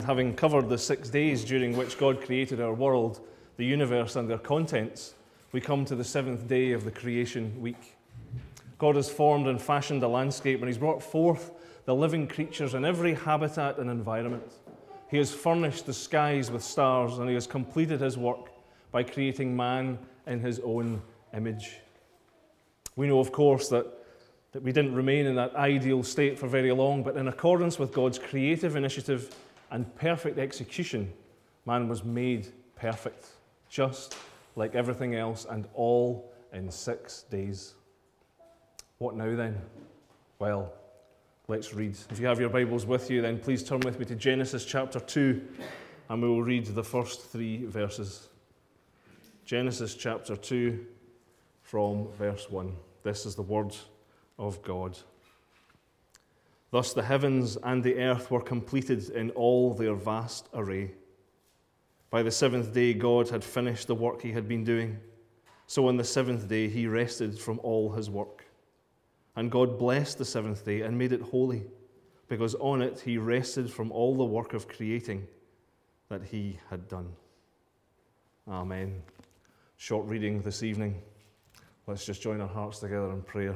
Having covered the 6 days during which God created our world, the universe and their contents, we come to the 7th day of the creation week. God has formed and fashioned a landscape, and He's brought forth the living creatures in every habitat and environment. He has furnished the skies with stars, and He has completed His work by creating man in His own image. We know, of course, that we didn't remain in that ideal state for very long, but in accordance with God's creative initiative and perfect execution, man was made perfect, just like everything else, and all in 6 days. What now then? Well, let's read. If you have your Bibles with you, then please turn with me to Genesis chapter 2, and we will read the first 3 verses. Genesis chapter 2, from verse 1. This is the word of God. Thus the heavens and the earth were completed in all their vast array. By the 7th day God had finished the work He had been doing. So on the 7th day He rested from all His work. And God blessed the 7th day and made it holy, because on it He rested from all the work of creating that He had done. Amen. Short reading this evening. Let's just join our hearts together in prayer.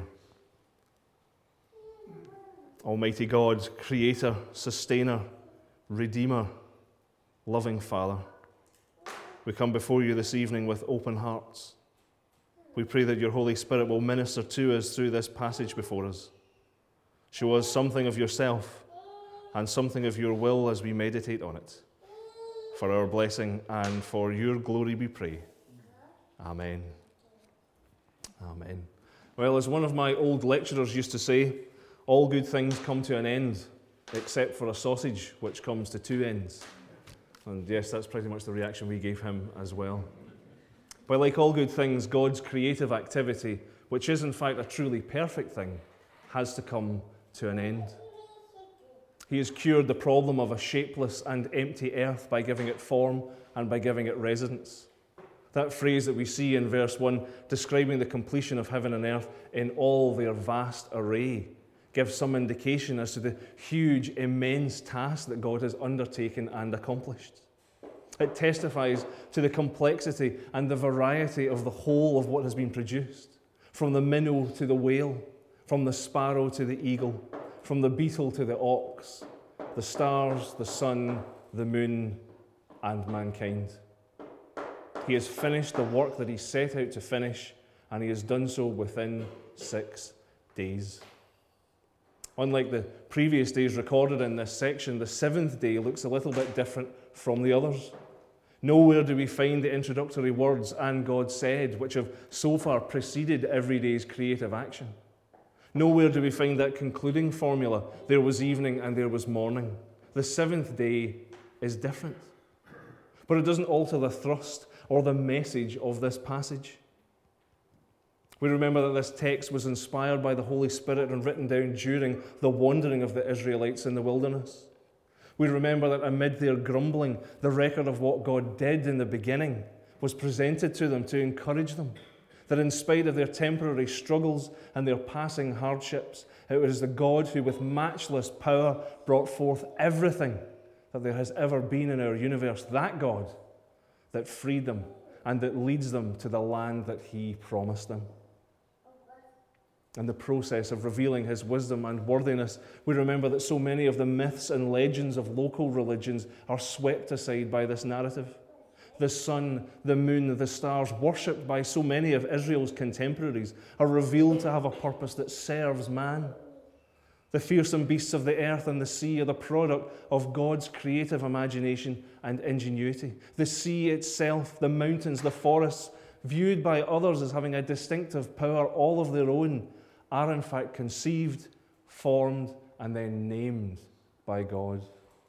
Almighty God, Creator, Sustainer, Redeemer, loving Father, we come before You this evening with open hearts. We pray that Your Holy Spirit will minister to us through this passage before us. Show us something of Yourself and something of Your will as we meditate on it. For our blessing and for Your glory we pray. Amen. Amen. Well, as one of my old lecturers used to say, all good things come to an end, except for a sausage, which comes to 2 ends. And yes, that's pretty much the reaction we gave him as well. But like all good things, God's creative activity, which is in fact a truly perfect thing, has to come to an end. He has cured the problem of a shapeless and empty earth by giving it form and by giving it residence. That phrase that we see in verse 1, describing the completion of heaven and earth in all their vast array, gives some indication as to the huge, immense task that God has undertaken and accomplished. It testifies to the complexity and the variety of the whole of what has been produced, from the minnow to the whale, from the sparrow to the eagle, from the beetle to the ox, the stars, the sun, the moon, and mankind. He has finished the work that He set out to finish, and He has done so within 6 days. Unlike the previous days recorded in this section, the 7th day looks a little bit different from the others. Nowhere do we find the introductory words, "and God said," which have so far preceded every day's creative action. Nowhere do we find that concluding formula, "there was evening and there was morning." The 7th day is different. But it doesn't alter the thrust or the message of this passage. We remember that this text was inspired by the Holy Spirit and written down during the wandering of the Israelites in the wilderness. We remember that amid their grumbling, the record of what God did in the beginning was presented to them to encourage them. That in spite of their temporary struggles and their passing hardships, it was the God who with matchless power brought forth everything that there has ever been in our universe, that God that freed them and that leads them to the land that He promised them. In the process of revealing His wisdom and worthiness, we remember that so many of the myths and legends of local religions are swept aside by this narrative. The sun, the moon, the stars, worshipped by so many of Israel's contemporaries, are revealed to have a purpose that serves man. The fearsome beasts of the earth and the sea are the product of God's creative imagination and ingenuity. The sea itself, the mountains, the forests, viewed by others as having a distinctive power all of their own, are in fact conceived, formed, and then named by God.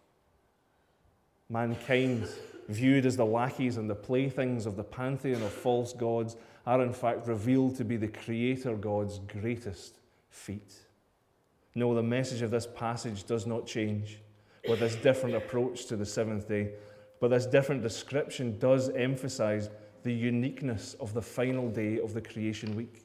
Mankind, viewed as the lackeys and the playthings of the pantheon of false gods, are in fact revealed to be the Creator God's greatest feat. No, the message of this passage does not change with this different approach to the 7th day, but this different description does emphasize the uniqueness of the final day of the creation week.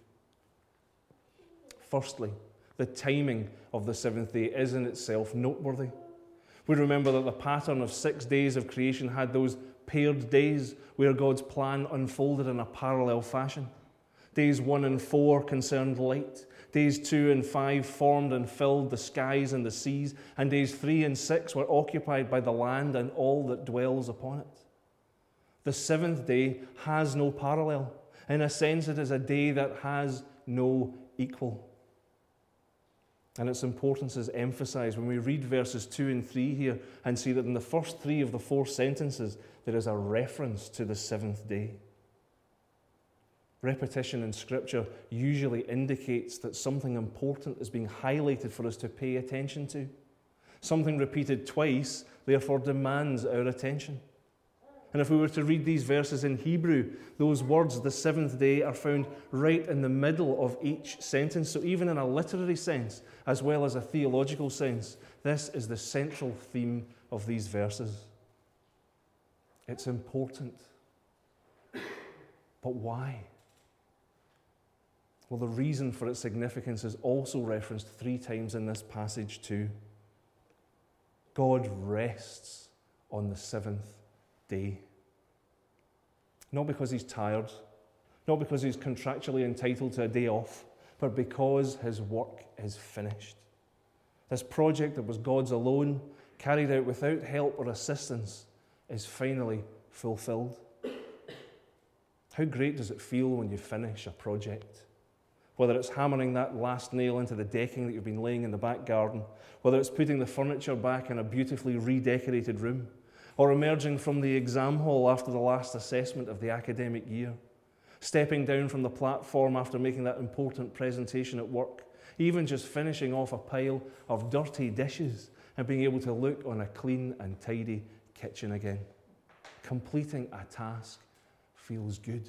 Firstly, the timing of the 7th day is in itself noteworthy. We remember that the pattern of 6 days of creation had those paired days where God's plan unfolded in a parallel fashion. Days 1 and 4 concerned light. Days 2 and 5 formed and filled the skies and the seas. And days 3 and 6 were occupied by the land and all that dwells upon it. The seventh day has no parallel. In a sense, it is a day that has no equal. And its importance is emphasized when we read verses 2 and 3 here and see that in the first 3 of the 4 sentences, there is a reference to the seventh day. Repetition in Scripture usually indicates that something important is being highlighted for us to pay attention to. Something repeated twice, therefore, demands our attention. And if we were to read these verses in Hebrew, those words, the seventh day, are found right in the middle of each sentence. So even in a literary sense, as well as a theological sense, this is the central theme of these verses. It's important. But why? Well, the reason for its significance is also referenced 3 times in this passage too. God rests on the seventh day. Not because he's tired, not because he's contractually entitled to a day off, but because his work is finished. This project that was God's alone, carried out without help or assistance, is finally fulfilled. How great does it feel when you finish a project? Whether it's hammering that last nail into the decking that you've been laying in the back garden, whether it's putting the furniture back in a beautifully redecorated room, or emerging from the exam hall after the last assessment of the academic year, stepping down from the platform after making that important presentation at work, even just finishing off a pile of dirty dishes and being able to look on a clean and tidy kitchen again. Completing a task feels good.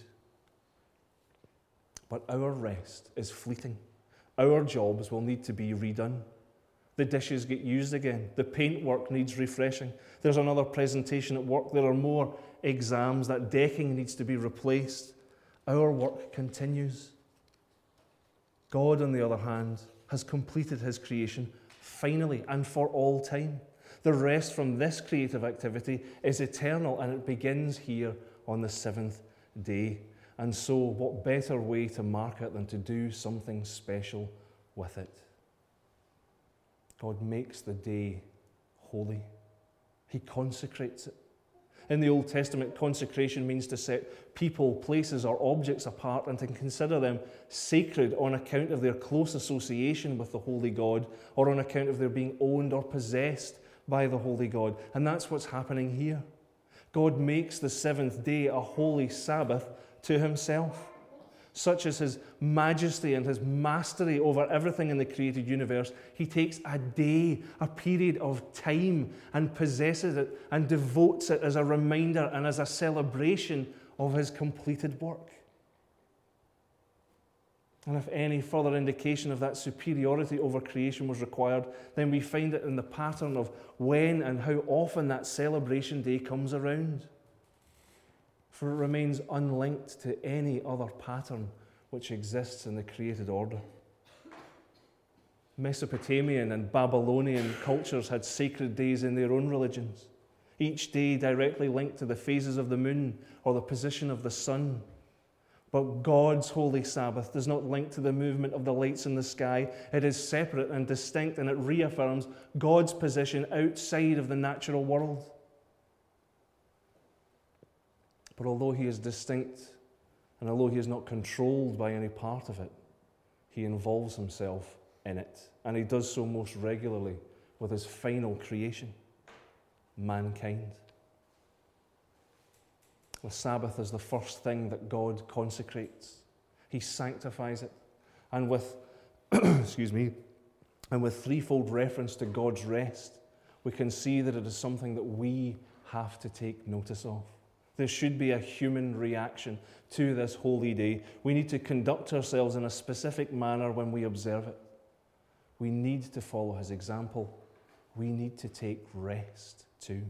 But our rest is fleeting. Our jobs will need to be redone. The dishes get used again. The paintwork needs refreshing. There's another presentation at work. There are more exams. That decking needs to be replaced. Our work continues. God, on the other hand, has completed his creation finally and for all time. The rest from this creative activity is eternal, and it begins here on the seventh day. And so, what better way to mark it than to do something special with it? God makes the day holy. He consecrates it. In the Old Testament, consecration means to set people, places, or objects apart and to consider them sacred on account of their close association with the Holy God, or on account of their being owned or possessed by the Holy God. And that's what's happening here. God makes the seventh day a holy Sabbath to himself. Such as his majesty and his mastery over everything in the created universe, he takes a day, a period of time, and possesses it and devotes it as a reminder and as a celebration of his completed work. And if any further indication of that superiority over creation was required, then we find it in the pattern of when and how often that celebration day comes around. For it remains unlinked to any other pattern which exists in the created order. Mesopotamian and Babylonian cultures had sacred days in their own religions, each day directly linked to the phases of the moon or the position of the sun. But God's holy Sabbath does not link to the movement of the lights in the sky. It is separate and distinct, and it reaffirms God's position outside of the natural world. But although he is distinct, and although he is not controlled by any part of it, he involves himself in it. And he does so most regularly with his final creation, mankind. The Sabbath is the first thing that God consecrates. He sanctifies it. And with, with threefold reference to God's rest, we can see that it is something that we have to take notice of. There should be a human reaction to this holy day. We need to conduct ourselves in a specific manner when we observe it. We need to follow his example. We need to take rest too.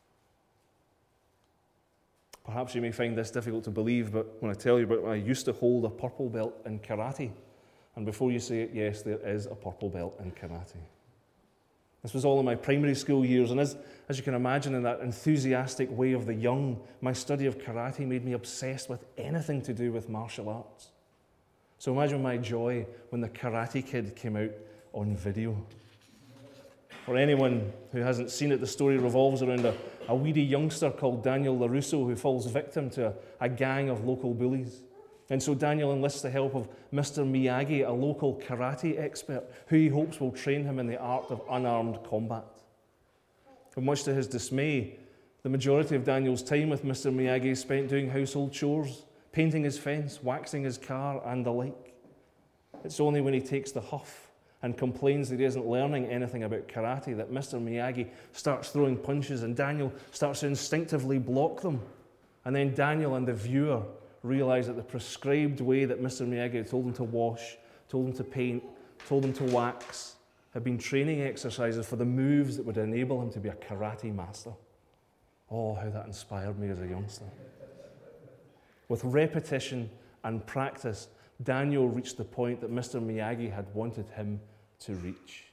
Perhaps you may find this difficult to believe, but when I tell you about, I used to hold a purple belt in karate. And before you say it, yes, there is a purple belt in karate. This was all in my primary school years, and as you can imagine, in that enthusiastic way of the young, my study of karate made me obsessed with anything to do with martial arts. So imagine my joy when the Karate Kid came out on video. For anyone who hasn't seen it, the story revolves around a weedy youngster called Daniel LaRusso who falls victim to a gang of local bullies. And so Daniel enlists the help of Mr. Miyagi, a local karate expert, who he hopes will train him in the art of unarmed combat. But much to his dismay, the majority of Daniel's time with Mr. Miyagi is spent doing household chores, painting his fence, waxing his car, and the like. It's only when he takes the huff and complains that he isn't learning anything about karate that Mr. Miyagi starts throwing punches and Daniel starts to instinctively block them. And then Daniel and the viewer realize that the prescribed way that Mr. Miyagi had told him to wash, told him to paint, told him to wax, had been training exercises for the moves that would enable him to be a karate master. Oh, how that inspired me as a youngster. With repetition and practice, Daniel reached the point that Mr. Miyagi had wanted him to reach.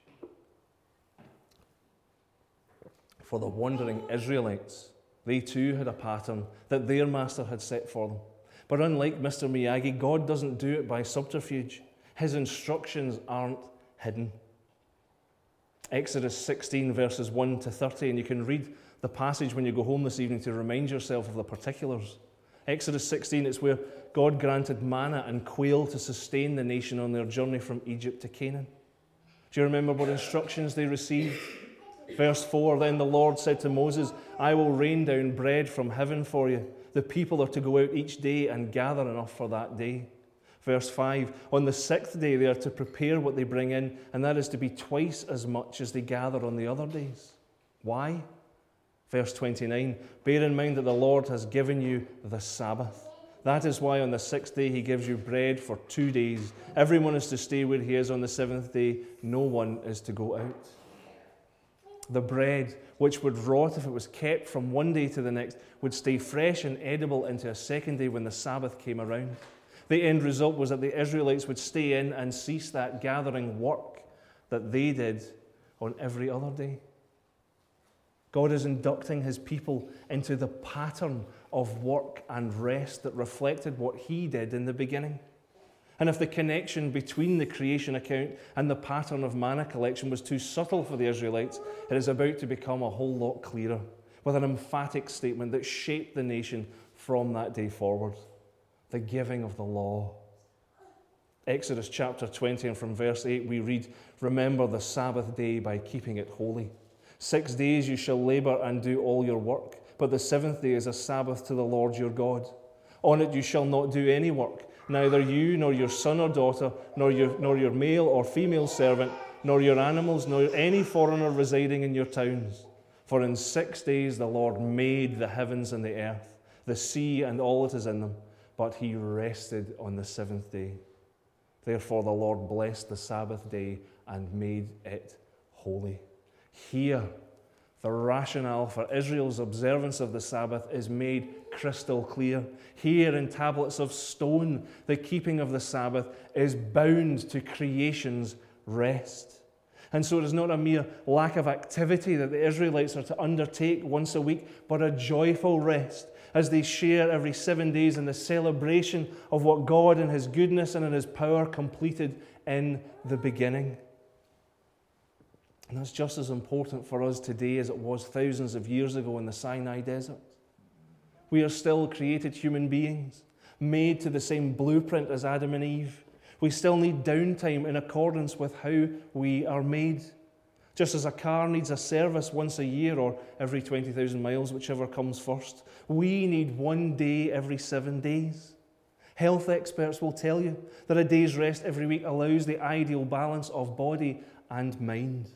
For the wandering Israelites, they too had a pattern that their master had set for them. But unlike Mr. Miyagi, God doesn't do it by subterfuge. His instructions aren't hidden. Exodus 16, verses 1 to 30, and you can read the passage when you go home this evening to remind yourself of the particulars. Exodus 16, it's where God granted manna and quail to sustain the nation on their journey from Egypt to Canaan. Do you remember what instructions they received? Verse 4, then the Lord said to Moses, I will rain down bread from heaven for you. The people are to go out each day and gather enough for that day. Verse 5, on the sixth day they are to prepare what they bring in, and that is to be twice as much as they gather on the other days. Why? Verse 29, bear in mind that the Lord has given you the Sabbath. That is why on the sixth day he gives you bread for 2 days. Everyone is to stay where he is on the seventh day. No one is to go out. The bread, which would rot if it was kept from one day to the next, would stay fresh and edible into a second day when the Sabbath came around. The end result was that the Israelites would stay in and cease that gathering work that they did on every other day. God is inducting his people into the pattern of work and rest that reflected what he did in the beginning. And if the connection between the creation account and the pattern of manna collection was too subtle for the Israelites, it is about to become a whole lot clearer, with an emphatic statement that shaped the nation from that day forward: the giving of the law. Exodus chapter 20, and from verse 8 we read, remember the Sabbath day by keeping it holy. 6 days you shall labor and do all your work, but the seventh day is a Sabbath to the Lord your God. On it you shall not do any work, neither you nor your son or daughter, nor your male or female servant, nor your animals, nor any foreigner residing in your towns. For in 6 days the Lord made the heavens and the earth, the sea and all that is in them, but he rested on the seventh day. Therefore the Lord blessed the Sabbath day and made it holy. Here, the rationale for Israel's observance of the Sabbath is made crystal clear. Here in tablets of stone, the keeping of the Sabbath is bound to creation's rest. And so it is not a mere lack of activity that the Israelites are to undertake once a week, but a joyful rest as they share every 7 days in the celebration of what God in his goodness and in his power completed in the beginning. And that's just as important for us today as it was thousands of years ago in the Sinai desert. We are still created human beings, made to the same blueprint as Adam and Eve. We still need downtime in accordance with how we are made. Just as a car needs a service once a year or every 20,000 miles, whichever comes first, we need 1 day every 7 days. Health experts will tell you that a day's rest every week allows the ideal balance of body and mind.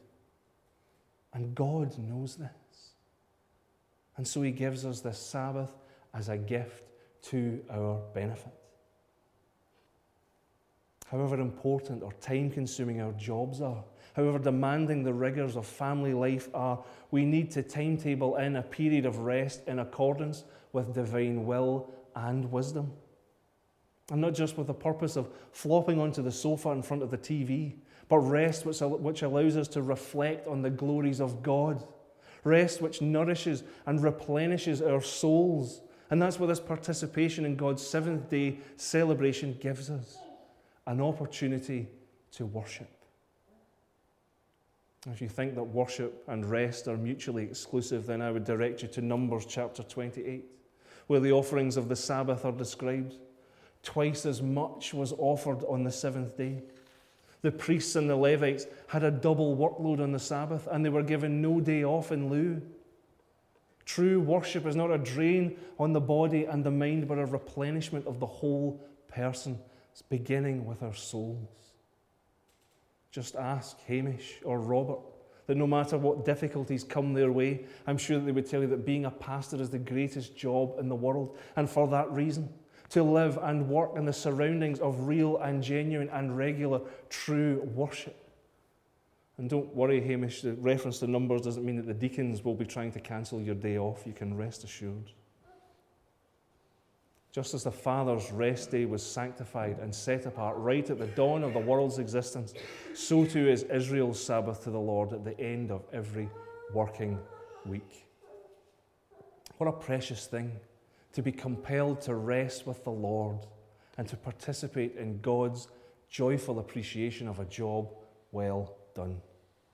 And God knows this. And so he gives us this Sabbath as a gift to our benefit. However important or time-consuming our jobs are, however demanding the rigors of family life are, we need to timetable in a period of rest in accordance with divine will and wisdom. And not just with the purpose of flopping onto the sofa in front of the TV, but rest which allows us to reflect on the glories of God. Rest which nourishes and replenishes our souls. And that's what this participation in God's seventh day celebration gives us. An opportunity to worship. If you think that worship and rest are mutually exclusive, then I would direct you to Numbers chapter 28, where the offerings of the Sabbath are described. Twice as much was offered on the seventh day. The priests and the Levites had a double workload on the Sabbath, and they were given no day off in lieu. True worship is not a drain on the body and the mind, but a replenishment of the whole person. It's beginning with our souls. Just ask Hamish or Robert that no matter what difficulties come their way, I'm sure that they would tell you that being a pastor is the greatest job in the world. And for that reason, to live and work in the surroundings of real and genuine and regular true worship. And don't worry, Hamish, the reference to Numbers doesn't mean that the deacons will be trying to cancel your day off. You can rest assured. Just as the Father's rest day was sanctified and set apart right at the dawn of the world's existence, so too is Israel's Sabbath to the Lord at the end of every working week. What a precious thing to be compelled to rest with the Lord and to participate in God's joyful appreciation of a job well done.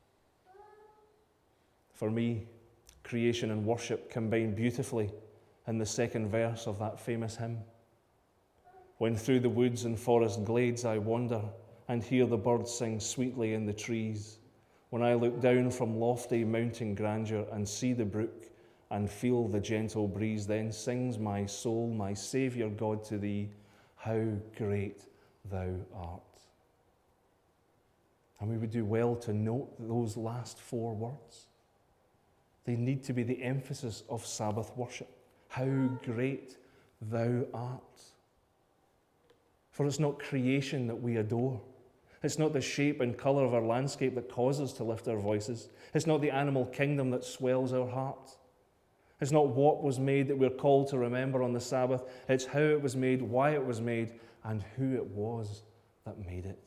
For me, creation and worship combine beautifully in the second verse of that famous hymn. When through the woods and forest glades I wander and hear the birds sing sweetly in the trees, when I look down from lofty mountain grandeur and see the brook and feel the gentle breeze, then sings my soul, my Saviour God, to thee, how great thou art. And we would do well to note those last four words. They need to be the emphasis of Sabbath worship. How great thou art. For it's not creation that we adore. It's not the shape and colour of our landscape that causes us to lift our voices. It's not the animal kingdom that swells our heart. It's not what was made that we're called to remember on the Sabbath. It's how it was made, why it was made, and who it was that made it.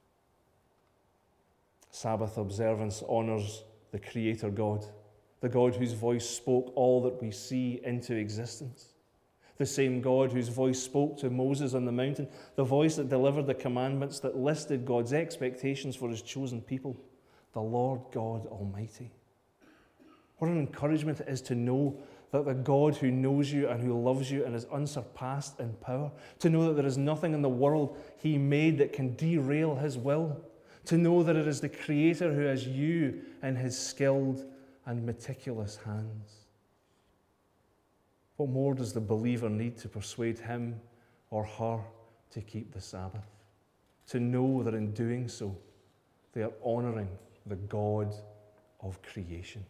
Sabbath observance honours the Creator God, the God whose voice spoke all that we see into existence. The same God whose voice spoke to Moses on the mountain, the voice that delivered the commandments that listed God's expectations for his chosen people, the Lord God Almighty. What an encouragement it is to know that the God who knows you and who loves you and is unsurpassed in power, to know that there is nothing in the world he made that can derail his will, to know that it is the Creator who has you in his skilled and meticulous hands. What more does the believer need to persuade him or her to keep the Sabbath? To know that in doing so, they are honouring the God of creation.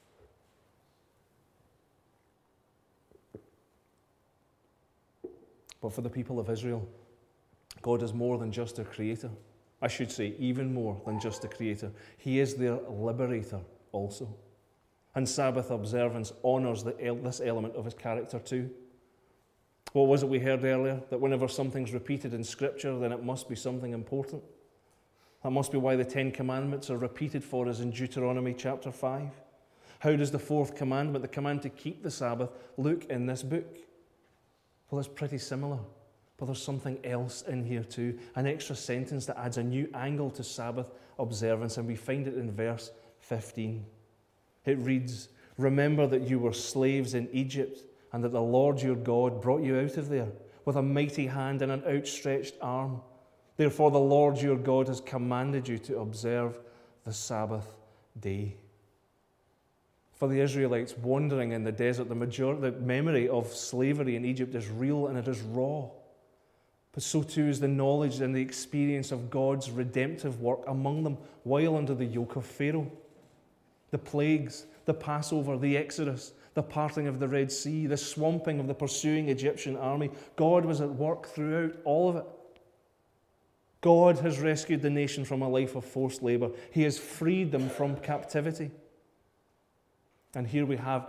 But for the people of Israel, God is more than just their creator. I should say, even more than just a creator. He is their liberator also. And Sabbath observance honours this element of his character too. What was it we heard earlier? That whenever something's repeated in Scripture, then it must be something important. That must be why the 10 Commandments are repeated for us in Deuteronomy chapter 5. How does the fourth commandment, the command to keep the Sabbath, look in this book? Well, it's pretty similar. But there's something else in here too, an extra sentence that adds a new angle to Sabbath observance, and we find it in verse 15. It reads, "Remember that you were slaves in Egypt, and that the Lord your God brought you out of there with a mighty hand and an outstretched arm. Therefore the Lord your God has commanded you to observe the Sabbath day." For the Israelites wandering in the desert, the memory of slavery in Egypt is real and it is raw. But so too is the knowledge and the experience of God's redemptive work among them while under the yoke of Pharaoh. The plagues, the Passover, the Exodus, the parting of the Red Sea, the swamping of the pursuing Egyptian army. God was at work throughout all of it. God has rescued the nation from a life of forced labor. He has freed them from captivity. And here we have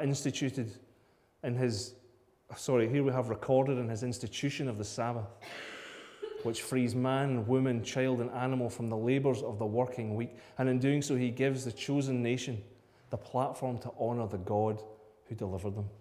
recorded in his institution of the Sabbath, which frees man, woman, child, and animal from the labours of the working week. And in doing so, he gives the chosen nation the platform to honour the God who delivered them.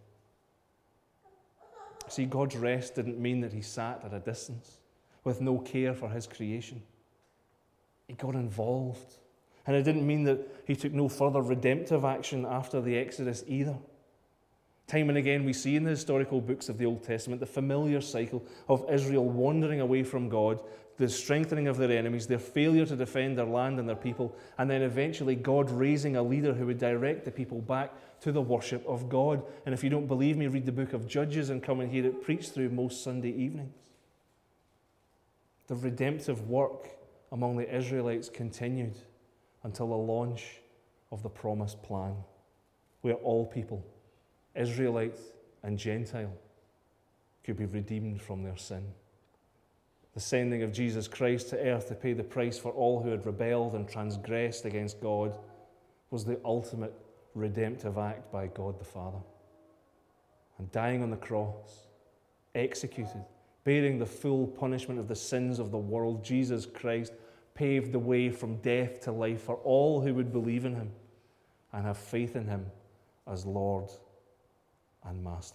See, God's rest didn't mean that he sat at a distance with no care for his creation. He got involved. And it didn't mean that he took no further redemptive action after the Exodus either. Time and again we see in the historical books of the Old Testament the familiar cycle of Israel wandering away from God, the strengthening of their enemies, their failure to defend their land and their people, and then eventually God raising a leader who would direct the people back to the worship of God. And if you don't believe me, read the book of Judges and come and hear it preached through most Sunday evenings. The redemptive work among the Israelites continued until the launch of the promised plan, where all people, Israelite and Gentile, could be redeemed from their sin. The sending of Jesus Christ to earth to pay the price for all who had rebelled and transgressed against God was the ultimate redemptive act by God the Father. And dying on the cross, executed, bearing the full punishment of the sins of the world, Jesus Christ paved the way from death to life for all who would believe in him and have faith in him as Lord and Master.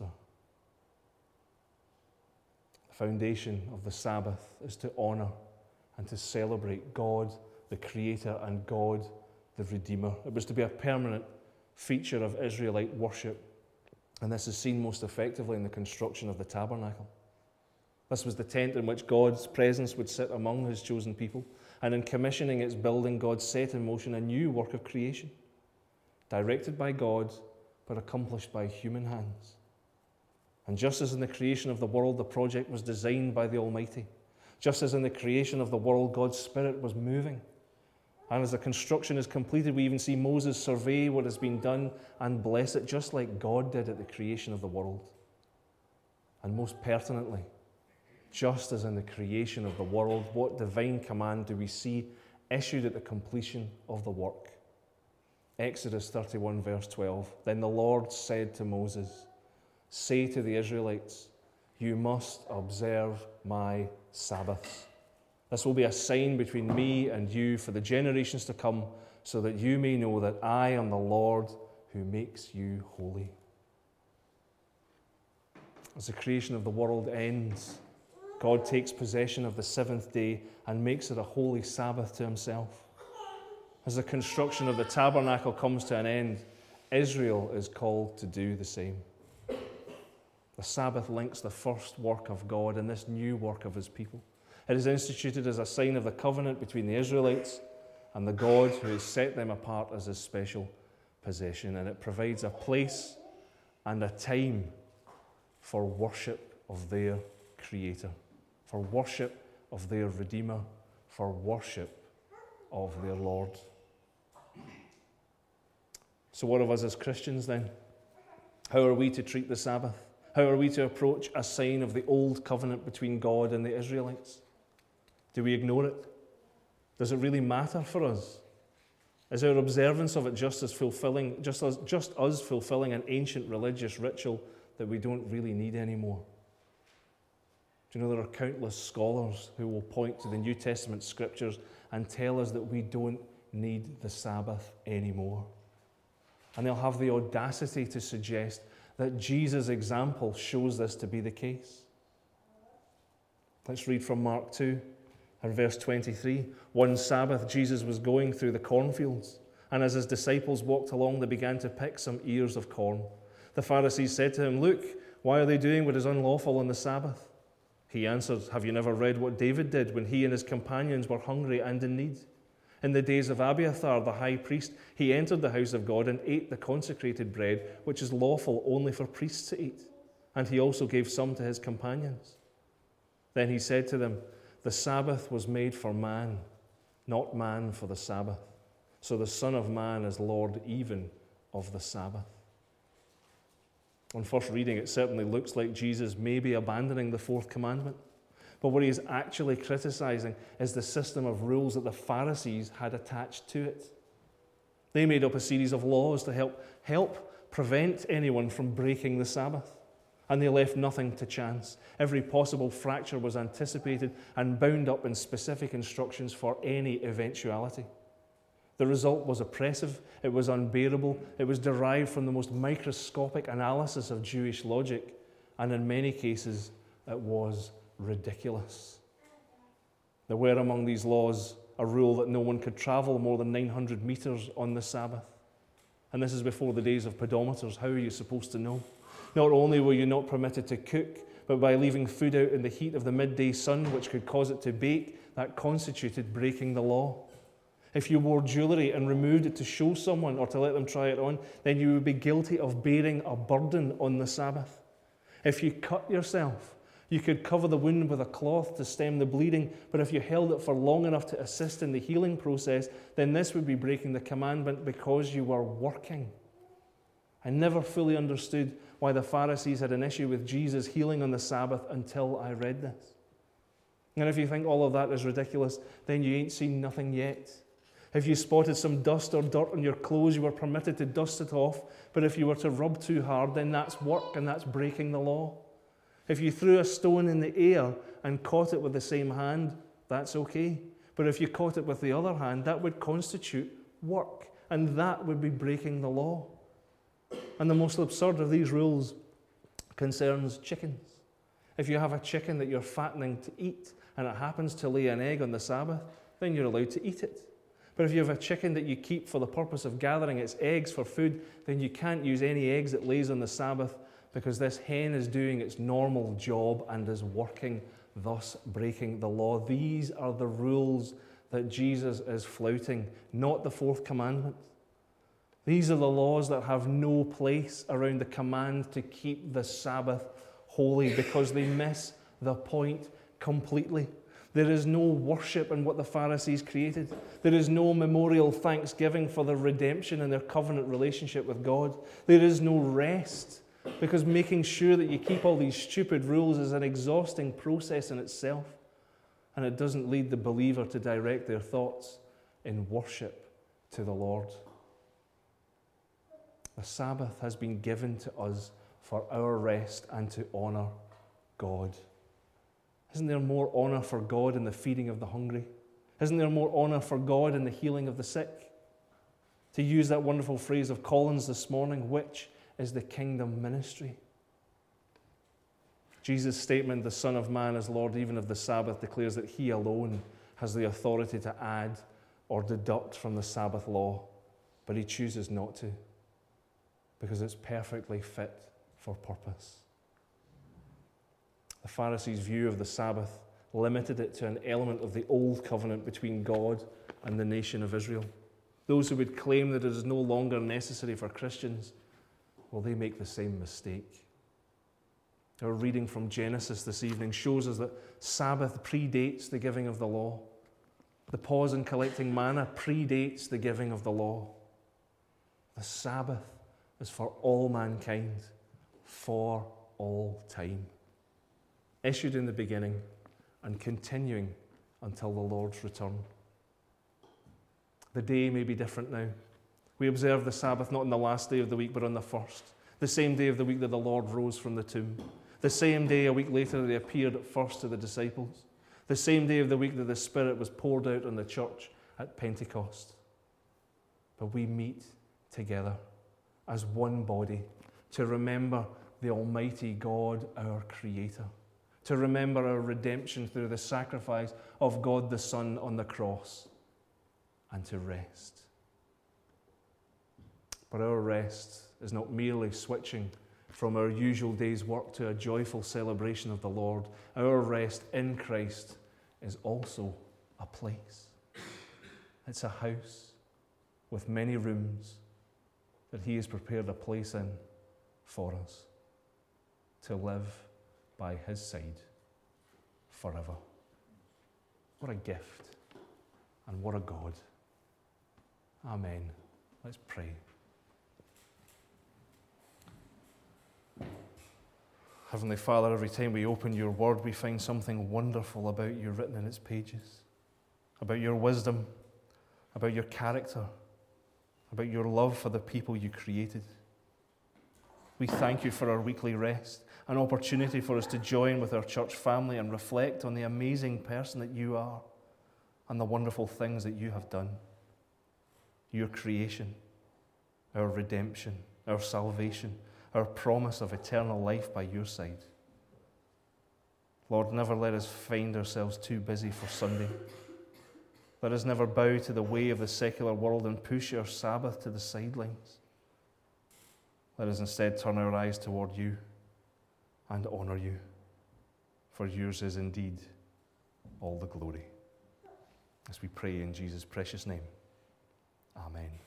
The foundation of the Sabbath is to honour and to celebrate God, the Creator, and God, the Redeemer. It was to be a permanent feature of Israelite worship, and this is seen most effectively in the construction of the tabernacle. This was the tent in which God's presence would sit among his chosen people, and in commissioning its building, God set in motion a new work of creation, directed by God, but accomplished by human hands. And just as in the creation of the world, the project was designed by the Almighty, just as in the creation of the world, God's Spirit was moving. And as the construction is completed, we even see Moses survey what has been done and bless it, just like God did at the creation of the world. And most pertinently, just as in the creation of the world, what divine command do we see issued at the completion of the work? Exodus 31, verse 12. Then the Lord said to Moses, "Say to the Israelites, you must observe my Sabbaths. This will be a sign between me and you for the generations to come, so that you may know that I am the Lord who makes you holy." As the creation of the world ends, God takes possession of the seventh day and makes it a holy Sabbath to himself. As the construction of the tabernacle comes to an end, Israel is called to do the same. The Sabbath links the first work of God and this new work of his people. It is instituted as a sign of the covenant between the Israelites and the God who has set them apart as his special possession. And it provides a place and a time for worship of their Creator, for worship of their Redeemer, for worship of their Lord. So what of us as Christians then? How are we to treat the Sabbath? How are we to approach a sign of the old covenant between God and the Israelites? Do we ignore it? Does it really matter for us? Is our observance of it just us fulfilling an ancient religious ritual that we don't really need anymore? Do you know there are countless scholars who will point to the New Testament scriptures and tell us that we don't need the Sabbath anymore? And they'll have the audacity to suggest that Jesus' example shows this to be the case. Let's read from Mark 2 and verse 23. One Sabbath, Jesus was going through the cornfields, and as his disciples walked along, they began to pick some ears of corn. The Pharisees said to him, "Look, why are they doing what is unlawful on the Sabbath?" He answered, "Have you never read what David did when he and his companions were hungry and in need? In the days of Abiathar, the high priest, he entered the house of God and ate the consecrated bread, which is lawful only for priests to eat. And he also gave some to his companions. Then he said to them, the Sabbath was made for man, not man for the Sabbath. So the Son of Man is Lord even of the Sabbath." On first reading, it certainly looks like Jesus may be abandoning the fourth commandment. But what he is actually criticizing is the system of rules that the Pharisees had attached to it. They made up a series of laws to help prevent anyone from breaking the Sabbath. and they left nothing to chance. Every possible fracture was anticipated and bound up in specific instructions for any eventuality. The result was oppressive, it was unbearable, it was derived from the most microscopic analysis of Jewish logic, and in many cases, it was ridiculous. There were among these laws a rule that no one could travel more than 900 meters on the Sabbath. And this is before the days of pedometers. How are you supposed to know? Not only were you not permitted to cook, but by leaving food out in the heat of the midday sun, which could cause it to bake, that constituted breaking the law. If you wore jewelry and removed it to show someone or to let them try it on, then you would be guilty of bearing a burden on the Sabbath. If you cut yourself, you could cover the wound with a cloth to stem the bleeding, but if you held it for long enough to assist in the healing process, then this would be breaking the commandment because you were working. I never fully understood why the Pharisees had an issue with Jesus healing on the Sabbath until I read this. And if you think all of that is ridiculous, then you ain't seen nothing yet. If you spotted some dust or dirt on your clothes, you were permitted to dust it off, but if you were to rub too hard, then that's work and that's breaking the law. If you threw a stone in the air and caught it with the same hand, that's okay. But if you caught it with the other hand, that would constitute work, and that would be breaking the law. And the most absurd of these rules concerns chickens. If you have a chicken that you're fattening to eat, and it happens to lay an egg on the Sabbath, then you're allowed to eat it. But if you have a chicken that you keep for the purpose of gathering its eggs for food, then you can't use any eggs it lays on the Sabbath, because this hen is doing its normal job and is working, thus breaking the law. These are the rules that Jesus is flouting, not the fourth commandment. These are the laws that have no place around the command to keep the Sabbath holy, because they miss the point completely. There is no worship in what the Pharisees created. There is no memorial thanksgiving for their redemption and their covenant relationship with God. There is no rest, because making sure that you keep all these stupid rules is an exhausting process in itself, and it doesn't lead the believer to direct their thoughts in worship to the Lord. The Sabbath has been given to us for our rest and to honor God. Isn't there more honor for God in the feeding of the hungry? Isn't there more honor for God in the healing of the sick? To use that wonderful phrase of Collins this morning, which is the kingdom ministry? Jesus' statement, the Son of Man is Lord even of the Sabbath, declares that he alone has the authority to add or deduct from the Sabbath law, but he chooses not to, because it's perfectly fit for purpose. The Pharisees' view of the Sabbath limited it to an element of the old covenant between God and the nation of Israel. Those who would claim that it is no longer necessary for Christians, well, they make the same mistake. Our reading from Genesis this evening shows us that Sabbath predates the giving of the law. The pause in collecting manna predates the giving of the law. The Sabbath is for all mankind, for all time. Issued in the beginning and continuing until the Lord's return. The day may be different now. We observe the Sabbath not on the last day of the week, but on the first. The same day of the week that the Lord rose from the tomb. The same day, a week later, they appeared at first to the disciples. The same day of the week that the Spirit was poured out on the church at Pentecost. But we meet together as one body to remember the Almighty God, our Creator. To remember our redemption through the sacrifice of God the Son on the cross. And to rest. But our rest is not merely switching from our usual day's work to a joyful celebration of the Lord. Our rest in Christ is also a place. It's a house with many rooms that He has prepared a place in for us to live by His side forever. What a gift and what a God. Amen. Let's pray. Heavenly Father, every time we open your word, we find something wonderful about you written in its pages, about your wisdom, about your character, about your love for the people you created. We thank you for our weekly rest, an opportunity for us to join with our church family and reflect on the amazing person that you are and the wonderful things that you have done. Your creation, our redemption, our salvation, our promise of eternal life by your side. Lord, never let us find ourselves too busy for Sunday. Let us never bow to the way of the secular world and push our Sabbath to the sidelines. Let us instead turn our eyes toward you and honor you, for yours is indeed all the glory. As we pray in Jesus' precious name, amen.